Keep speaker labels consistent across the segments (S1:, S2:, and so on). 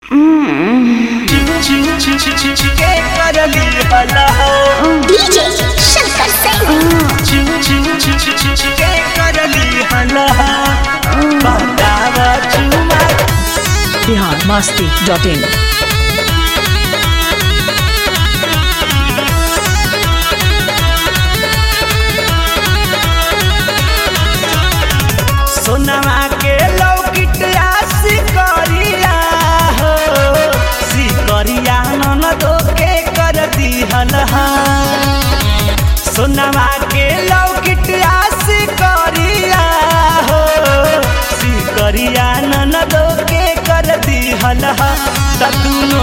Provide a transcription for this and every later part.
S1: DJ Shankar
S2: biharmasti.in
S3: सोनमा के locket आसी करिया हो सिकरिया ननदो के कर दिहल हा सोनमा के लौकिट आसी करिया हो सिकरिया ननदो के कर दिहल हा त दुनो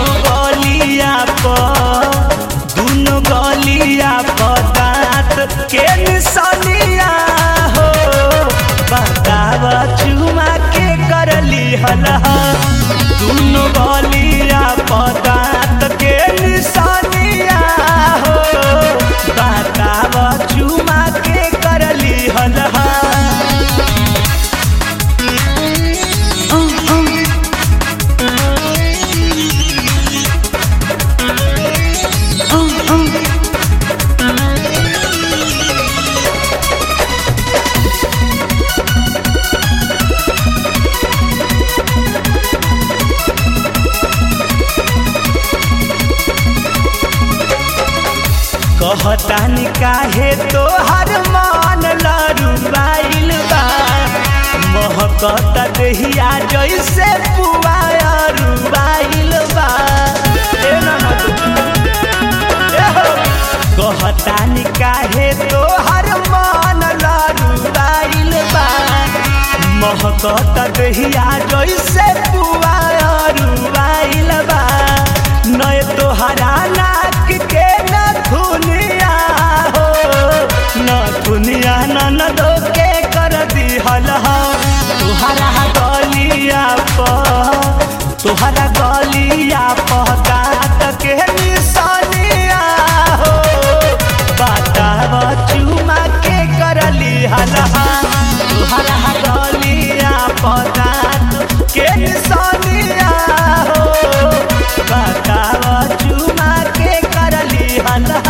S3: गलिया प दांत के निशानिया हो बताव चुमा के करली हलहा दुनो गलिया पदार्थ के निशानिया हो बताव चुमा के करली हलहा कहतानी काहे तोहर मन लरुबाइल बा महकता देहिया जैसे पुआया रुबाइल बा कहतानी काहे तोहर मन लरुबाइल बा महकता देहिया जैसे पुआया रुबाइल बा नय तोहरा नाक के दुनिया हो न दुनिया ननदो के कर दिहल हा तुहरा गलिया प दांत के निशानिया हो बताव चुमा के करली हलहा तुहरा गलिया प दांत के निशानिया हो बताव चुमा के करली हलहा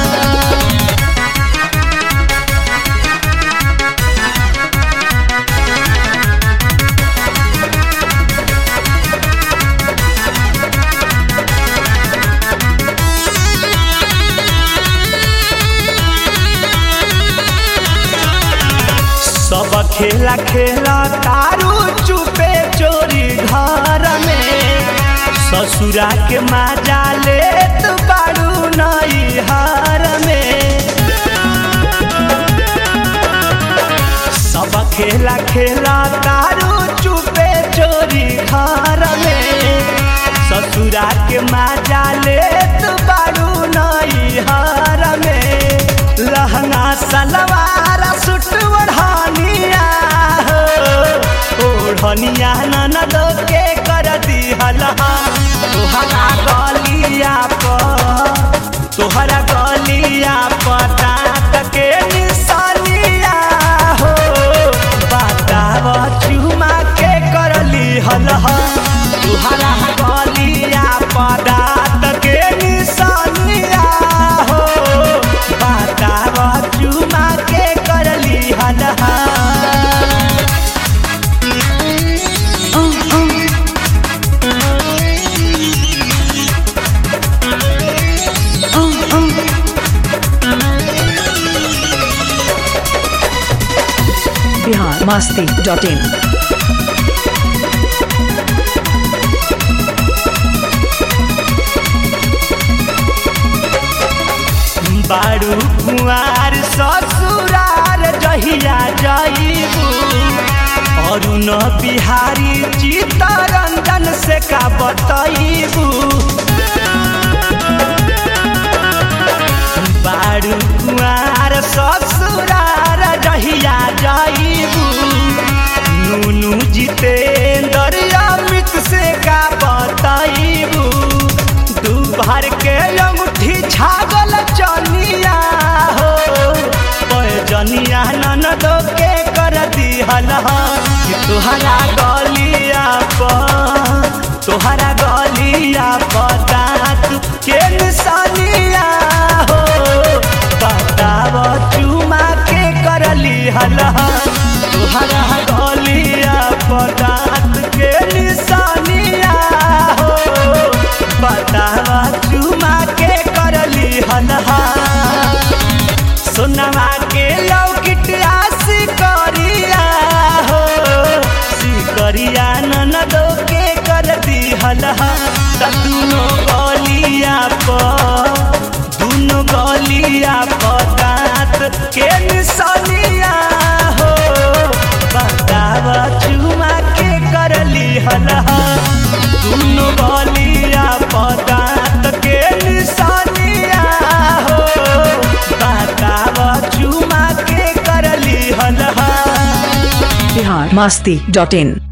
S3: सब खेला खेला तारू चुपे चोरी घर में ससुरा के मजा लेत बारू नैहर में सब खेला खेला तारू चुपे चोरी घर में ससुरा के मजा लेत बारू नैहर में लहंगा सलवार सूट ओढ़निया हो ओढ़निया ननदो के कर दिहल हा तोहरा गलिया प दांत के निशानिया हो बताव चुमा के करली हलहा तोहरा गलिया प दांत के निशानिया हो बताव चुमा के करली हलहा
S2: biharmasti.in
S3: बारू कुआर ससुरार जहिया जाइबू अरुण बिहारी चित्तरंजन से का बतइबू बारू कुआर ससुरार जहिया जाइबू नूनू जितेंद्र अमित से का बतइबू दू भर के अंगूठी छागल चनिया हो जनिया ननदो के कर दिहल कि तुहरा गलिया प तोहरा गलिया पदात के निशानिया हो बताव चुमा के करली हलहा तोहरा गलिया पदात के निशानिया हो बताव चुमा के करली हलहा सोनमा के लौकिट आसी करिया हो सिकरिया ननदो के कर दी हलहा दुनो गलिया दांत के निशानिया हो बताव चुमा के करली हलहा दुनो गलिया दांत के निशानिया हो बताव चुमा के करली हलहा
S1: biharmasti.in